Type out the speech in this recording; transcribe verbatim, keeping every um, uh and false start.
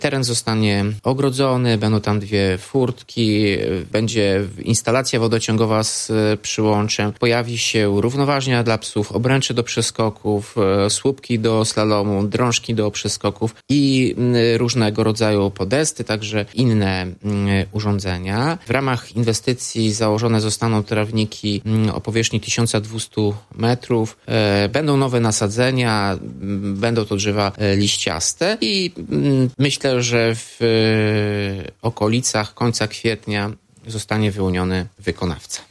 Teren zostanie ogrodzony, będą tam dwie furtki, będzie instalacja wodociągowa z przyłączem, pojawi się równoważnia dla psów, obręcze do przeskoków, słupki do slalomu, drążki do przeskoków i różnego rodzaju podesty, także inne urządzenia. W ramach inwestycji założone zostaną trawniki o powierzchni tysiąc dwieście metrów. Będą nowe nasadzenia, będą to drzewa liściaste i myślę, że w okolicach końca kwietnia zostanie wyłoniony wykonawca.